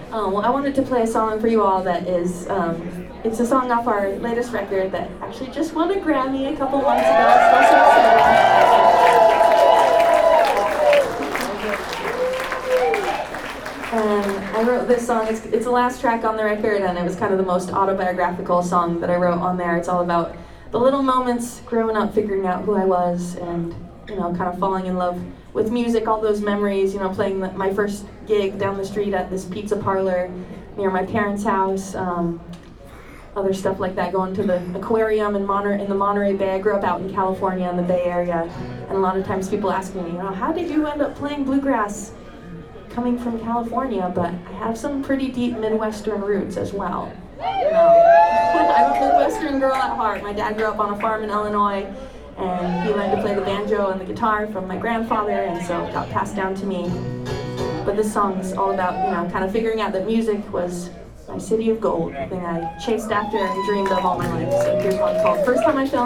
Well, I wanted to play a song for you all that is, it's a song off our latest record that actually just won a Grammy a couple months ago. It's so exciting. And I wrote this song, it's the last track on the record, and it was kind of the most autobiographical song that I wrote on there. It's all about the little moments growing up, figuring out who I was, and kind of falling in love with music, all those memories, playing my first gig down the street at this pizza parlor near my parents' house, other stuff like that, going to the aquarium in the Monterey Bay. I grew up out in California in the Bay Area, and a lot of times people ask me, how did you end up playing bluegrass coming from California? But I have some pretty deep Midwestern roots as well. I'm a Midwestern girl at heart. My dad grew up on a farm in Illinois, and he learned to play the banjo and the guitar from my grandfather, and so it got passed down to me. But this song is all about, kind of figuring out that music was my city of gold, the thing I chased after and dreamed of all my life. So here's one called First Time I Fell